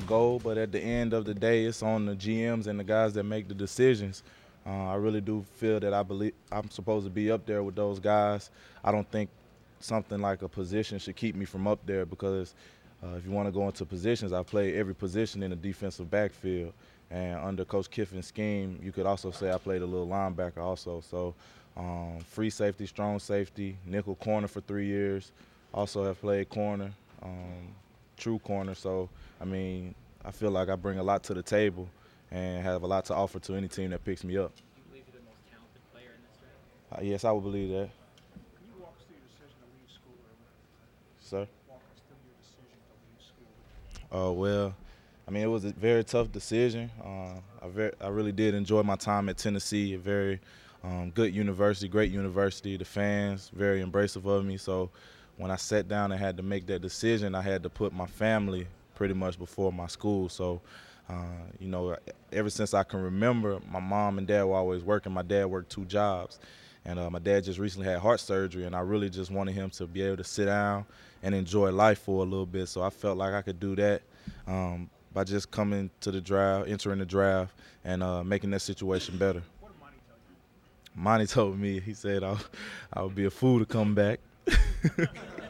goal, but at the end of the day, it's on the GMs and the guys that make the decisions. I really do feel that I believe I'm supposed to be up there with those guys. I don't think something like a position should keep me from up there because if you want to go into positions, I play every position in the defensive backfield. And under Coach Kiffin's scheme, you could also say I played a little linebacker also. So free safety, strong safety, nickel corner for 3 years. Also have played corner, true corner. So, I mean, I feel like I bring a lot to the table and have a lot to offer to any team that picks me up. Do you believe you're the most talented player in this draft? Yes, I would believe that. Can you walk us through your decision to leave school early? Sir? Walk us through your decision to leave school. Well, I mean, it was a very tough decision. I really did enjoy my time at Tennessee, a very good university, great university. The fans, very embracive of me. So when I sat down and had to make that decision, I had to put my family pretty much before my school. So, ever since I can remember, my mom and dad were always working. My dad worked 2 jobs. And my dad just recently had heart surgery, and I really just wanted him to be able to sit down and enjoy life for a little bit. So I felt like I could do that by just coming to the draft, entering the draft, and making that situation better. What did Monty tell you? Monty told me, he said I would be a fool to come back. How much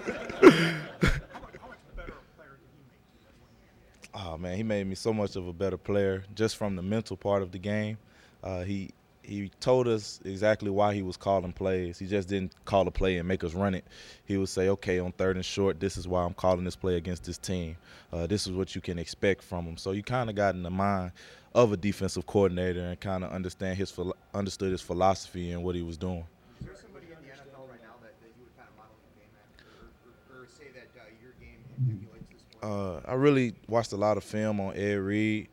better a player did he make you as one year? Oh, man, he made me so much of a better player just from the mental part of the game. He told us exactly why he was calling plays. He just didn't call a play and make us run it. He would say, okay, on 3rd and short, this is why I'm calling this play against this team. This is what you can expect from him. So you kind of got in the mind of a defensive coordinator and kind of understood his philosophy and what he was doing. Is there somebody in the NFL right now that you would kind of model your game after, or say that your game emulates this one? I really watched a lot of film on Ed Reed.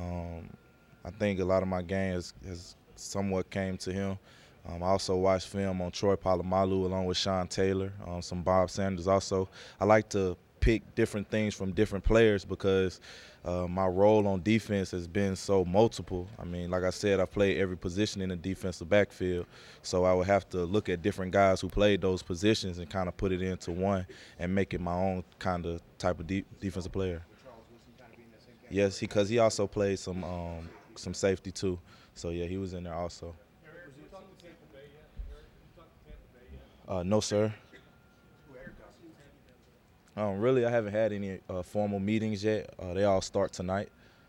I think a lot of my game has somewhat came to him. I also watched film on Troy Polamalu along with Sean Taylor, some Bob Sanders also. I like to pick different things from different players because my role on defense has been so multiple. I mean, like I said, I played every position in the defensive backfield, so I would have to look at different guys who played those positions and kind of put it into one and make it my own kind of type of defensive player. Charles Woodson kind of being the same guy? Yes, because he also played some safety too. So, yeah, he was in there also. Eric, you talked to Tampa Bay yet? You talked to Tampa Bay yet? No, sir. Who have you talked to? Really, I haven't had any formal meetings yet. They all start tonight.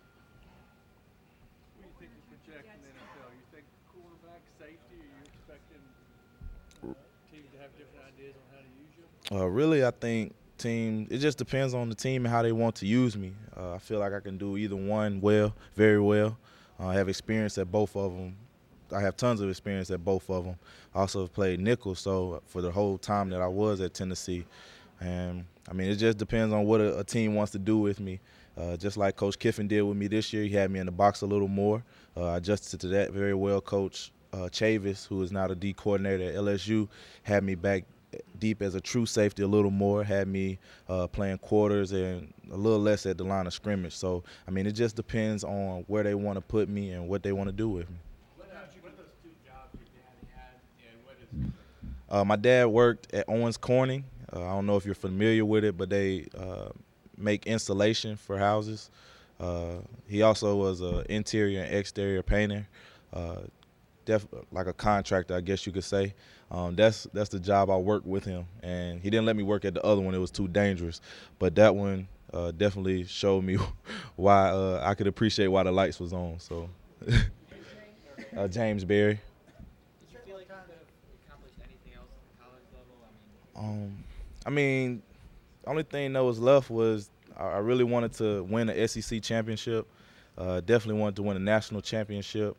What do you think you project in the NFL? You think quarterback, safety, or you expecting teams to have different ideas on how to use you? Really, I think it just depends on the team and how they want to use me. I feel like I can do either one well, very well. I have experience at both of them. I have tons of experience at both of them. I also have played nickel, so for the whole time that I was at Tennessee. And, I mean, it just depends on what a team wants to do with me. Just like Coach Kiffin did with me this year, he had me in the box a little more. I adjusted to that very well. Coach Chavis, who is now the D coordinator at LSU, had me back deep as a true safety a little more, had me playing quarters and a little less at the line of scrimmage. So, I mean, it just depends on where they want to put me and what they want to do with me. What are those 2 jobs your daddy had, and what is My dad worked at Owens Corning. I don't know if you're familiar with it, but they make insulation for houses. He also was an interior and exterior painter. Like a contractor, I guess you could say. That's the job I worked with him, and he didn't let me work at the other one. It was too dangerous, but that one definitely showed me why I could appreciate why the lights was on. So, James Berry. Did you feel like you could have accomplished anything else at the college level? I mean, the only thing that was left was I really wanted to win the SEC championship. Definitely wanted to win a national championship.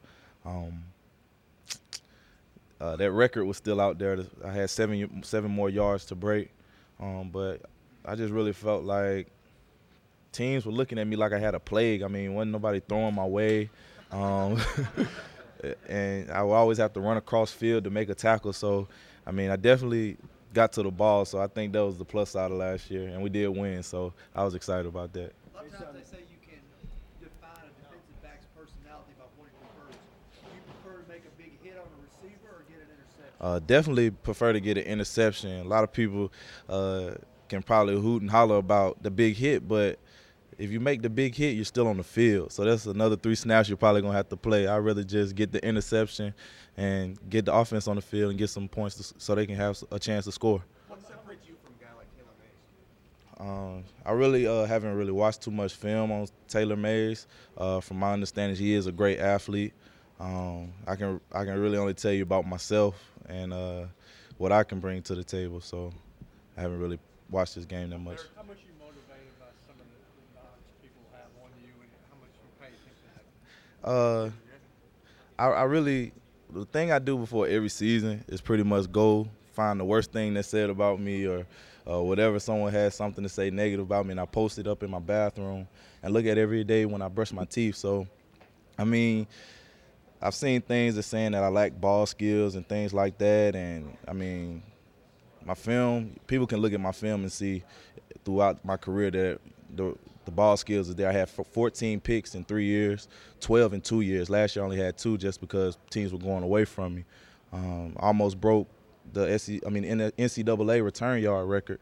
That record was still out there. I had seven more yards to break, but I just really felt like teams were looking at me like I had a plague. I mean, wasn't nobody throwing my way, and I would always have to run across field to make a tackle. So, I mean, I definitely got to the ball, so I think that was the plus side of last year, and we did win, so I was excited about that. A lot of times they say you can define a defensive back's personality by what he prefers. Do you prefer to make a big hit on a receiver or get an interception? Definitely prefer to get an interception. A lot of people can probably hoot and holler about the big hit, but if you make the big hit, you're still on the field. So that's another 3 snaps you're probably gonna have to play. I'd rather just get the interception and get the offense on the field and get some points so they can have a chance to score. What separates you from a guy like Taylor Mays? I really haven't really watched too much film on Taylor Mays. From my understanding, he is a great athlete. I can really only tell you about myself and what I can bring to the table. So I haven't really watched this game that much. How much are you motivated by some of the knowledge people have on you, and how much you pay attention to that? I really, the thing I do before every season is pretty much go find the worst thing that's said about me or whatever someone has something to say negative about me, and I post it up in my bathroom and look at it every day when I brush my teeth. So, I mean, I've seen things that's saying that I lack ball skills and things like that, and I mean, my film, people can look at my film and see throughout my career that the ball skills is there. I had 14 picks in 3 years, 12 in 2 years. Last year I only had 2 just because teams were going away from me. Almost broke the NCAA return yard record.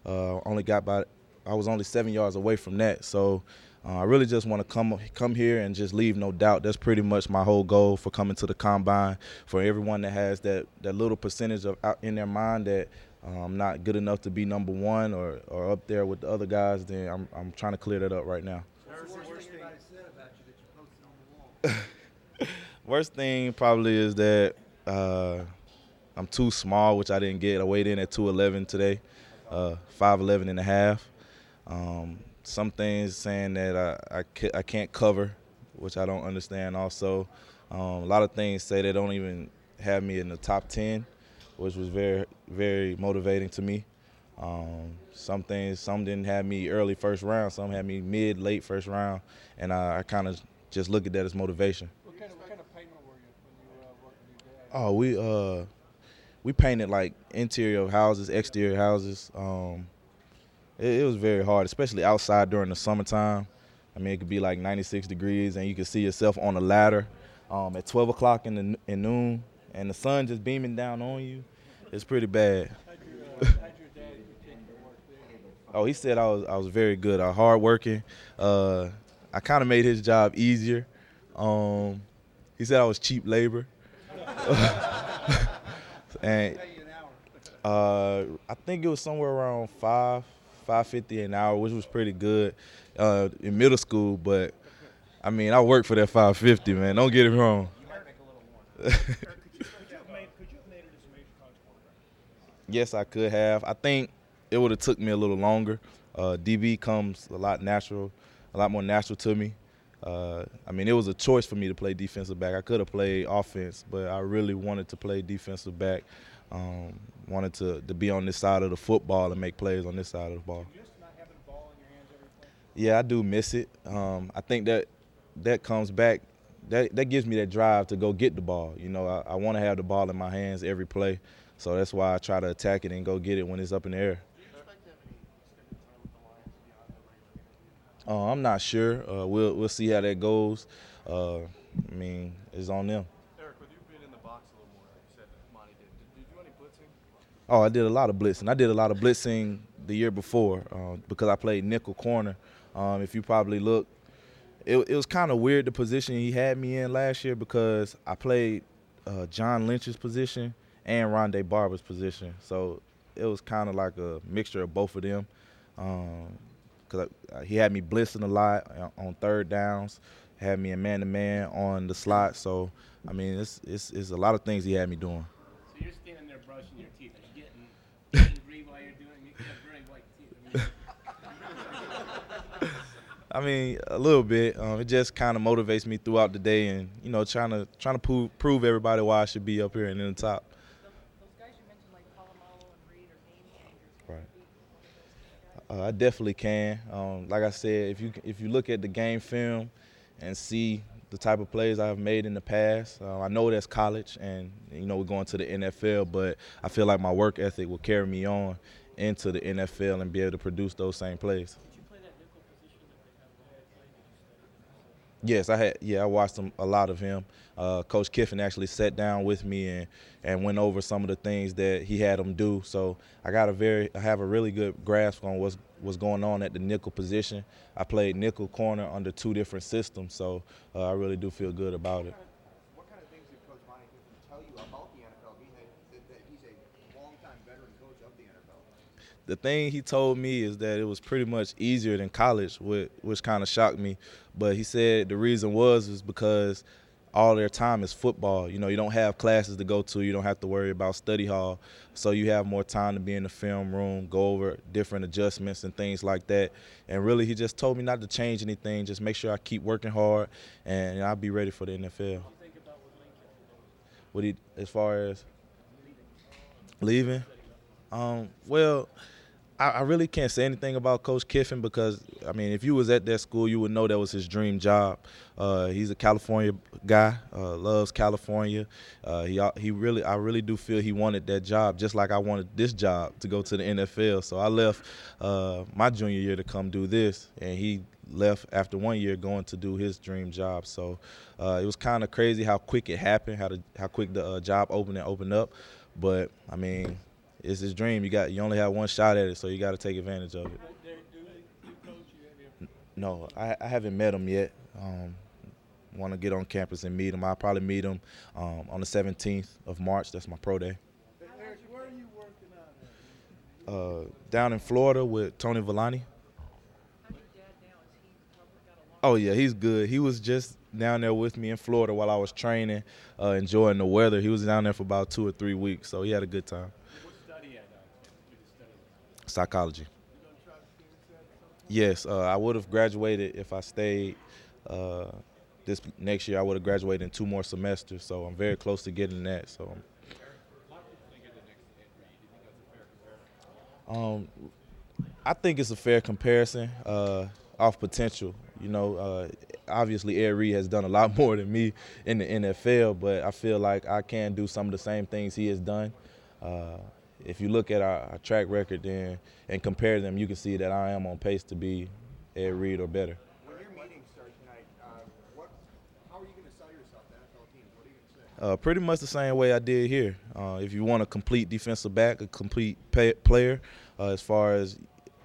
I was only 7 yards away from that. So I really just want to come here and just leave no doubt. That's pretty much my whole goal for coming to the combine. For everyone that has that little percentage of out in their mind that I'm not good enough to be number 1 or up there with the other guys, then I'm trying to clear that up right now. What's the worst thing anybody said about you that you posted on the wall? Worst thing probably is that I'm too small, which I didn't get. I weighed in at 211 today, 5'11 and a half. Some things saying that I can't cover, which I don't understand also. A lot of things say they don't even have me in the top 10, which was very, very motivating to me. Some didn't have me early first round, some had me mid, late first round, and I kind of just look at that as motivation. What kind of painter were you when you were working with your dad? Oh, we painted like interior houses, exterior houses. It was very hard, especially outside during the summertime. I mean, it could be like 96 degrees, and you could see yourself on a ladder at 12 o'clock in noon, and the sun just beaming down on you. It's pretty bad. How'd your dad continue to work there? Oh, he said I was very good, hardworking. I kind of made his job easier. He said I was cheap labor. And I think it was somewhere around $5.50 an hour, which was pretty good in middle school. But I mean, I worked for that $5.50, man. Don't get it wrong. You might make a little more. Could you have made it as a major college quarterback? Yes, I could have. I think it would have took me a little longer. DB comes a lot more natural to me. I mean, it was a choice for me to play defensive back. I could have played offense, but I really wanted to play defensive back. Wanted to be on this side of the football and make plays on this side of the ball. You just not having the ball in your hands every play? Yeah, I do miss it. I think that comes back. That gives me that drive to go get the ball. You know, I want to have the ball in my hands every play, so that's why I try to attack it and go get it when it's up in the air. Do you expect to have any extended time with the Lions beyond the regular interview? I'm not sure. We'll see how that goes. I mean, it's on them. Eric, with you being in the box a little more, like you said, Monty did you do any blitzing? Oh, I did a lot of blitzing. I did a lot of blitzing the year before because I played nickel corner. If you probably look, it was kind of weird the position he had me in last year because I played John Lynch's position and Rondé Barber's position. So it was kind of like a mixture of both of them. Because he had me blitzing a lot on third downs, had me in man-to-man on the slot. So, I mean, it's a lot of things he had me doing. So you're standing there brushing your teeth. Are you getting angry while you're doing it? You have very white teeth. I mean, a little bit. It just kind of motivates me throughout the day, and you know, trying to prove everybody why I should be up here and in the top. Those guys you mentioned, like Polamalu and Reed, are game changers. Right. I definitely can. Like I said, if you look at the game film and see the type of plays I've made in the past, I know that's college, and you know we're going to the NFL, but I feel like my work ethic will carry me on into the NFL and be able to produce those same plays. Did you play that nickel position that they have the head play? Did you study Yes, I had. Yeah, I watched a lot of him. Coach Kiffin actually sat down with me and went over some of the things that he had him do. So I have a really good grasp on what's going on at the nickel position. I played nickel corner under 2 different systems, so I really do feel good about it. What kind of things did Coach Monty tell you about the NFL, being that he's a longtime veteran coach of the NFL? The thing he told me is that it was pretty much easier than college, which kind of shocked me. But he said the reason was because all their time is football. You know, you don't have classes to go to. You don't have to worry about study hall. So you have more time to be in the film room, go over different adjustments and things like that. And really, he just told me not to change anything, just make sure I keep working hard, and I'll be ready for the NFL. What do you think about what Lincoln? As far as leaving? Well, I really can't say anything about Coach Kiffin because, I mean, if you was at that school, you would know that was his dream job. He's a California guy, loves California. I really do feel he wanted that job just like I wanted this job to go to the NFL. So I left my junior year to come do this, and he left after 1 year going to do his dream job. So it was kind of crazy how quick it happened, how quick the job opened up. But, I mean, it's his dream. You only have one shot at it, so you got to take advantage of it. Derek Dooley, you coach, you have No, I haven't met him yet. Want to get on campus and meet him. I'll probably meet him on the 17th of March. That's my pro day. Eric, where are you working out at? Down in Florida with Tony Villani. How's your dad now? Is he got along? Oh, yeah, he's good. He was just down there with me in Florida while I was training, enjoying the weather. He was down there for about 2 or 3 weeks, so he had a good time. What study at? Did you study? Psychology. Yes, I would have graduated if I stayed. This next year, I would have graduated in 2 more semesters, so I'm very close to getting that. So, I think it's a fair comparison off potential. You know, obviously Ed Reed has done a lot more than me in the NFL, but I feel like I can do some of the same things he has done. If you look at our track record then and compare them, you can see that I am on pace to be Ed Reed or better. When your meeting starts tonight, how are you going to sell yourself to NFL teams? What are you going to say? Pretty much the same way I did here. If you want a complete defensive back, a complete player, as far as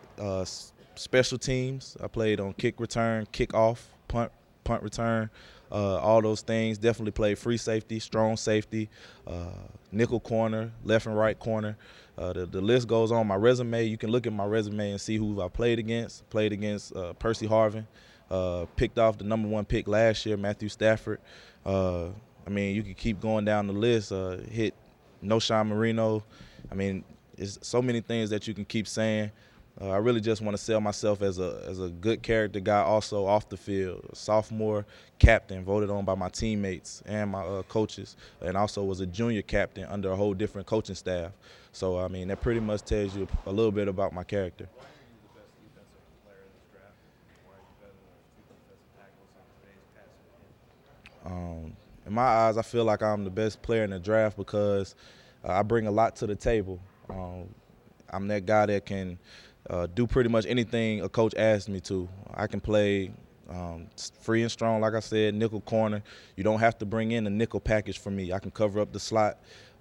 special teams, I played on kick return, kick off, punt return, all those things. Definitely played free safety, strong safety, nickel corner, left and right corner. The list goes on. My resume, you can look at my resume and see who I played against. Played against Percy Harvin, picked off the #1 pick last year, Matthew Stafford. I mean, you could keep going down the list. Hit Noshawn Marino. I mean, it's so many things that you can keep saying. I really just want to sell myself as a good character guy also off the field. A sophomore captain voted on by my teammates and my coaches, and also was a junior captain under a whole different coaching staff. So, I mean, that pretty much tells you a little bit about my character. Why are you the best defensive player in this draft? Why are you better than 2 defensive tackles in today's passing game? In my eyes, I feel like I'm the best player in the draft because I bring a lot to the table. I'm that guy that can do pretty much anything a coach asks me to. I can play free and strong, like I said, nickel corner. You don't have to bring in a nickel package for me. I can cover up the slot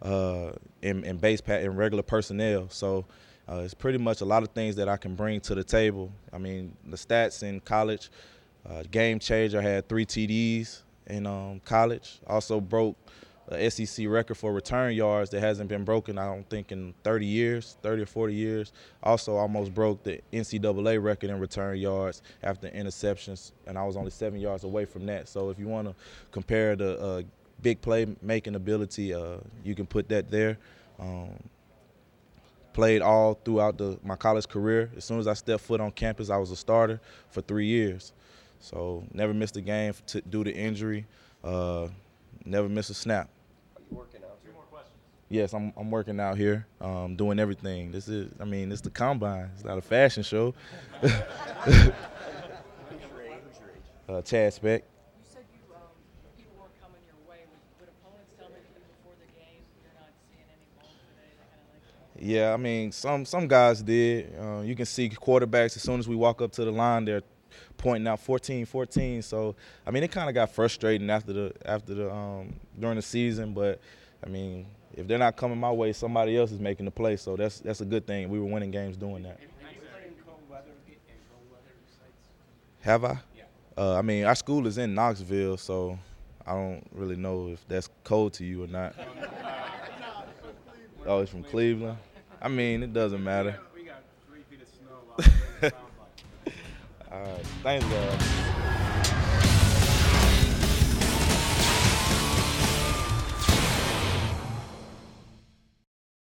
in base in regular personnel. So it's pretty much a lot of things that I can bring to the table. I mean, the stats in college, game changer. I had 3 TDs in college. Also broke a SEC record for return yards that hasn't been broken, I don't think, in 30 or 40 years. Also almost broke the NCAA record in return yards after interceptions, and I was only 7 yards away from that. So if you want to compare the big play-making ability, you can put that there. Played all throughout my college career. As soon as I stepped foot on campus, I was a starter for 3 years. So never missed a game due to injury. Never missed a snap. Are you working out? 2 more questions. Yes, I'm working out here, doing everything. It's the combine. It's not a fashion show. Who's your age? Chad Speck. You said people weren't coming your way. Would opponents tell you before the game you're not seeing any balls today? That kind of like. Yeah, I mean, some guys did. You can see quarterbacks, as soon as we walk up to the line, they're pointing out 14-14. So I mean, it kind of got frustrating after the during the season. But I mean, if they're not coming my way, somebody else is making the play. So that's a good thing. We were winning games doing that. Have you played in cold weather and cold weather sites? Have I? Yeah. I mean, our school is in Knoxville, so I don't really know if that's cold to you or not. Oh, it's from Cleveland. I mean, it doesn't matter. We got 3 feet of snow. All right. Thanks, guys.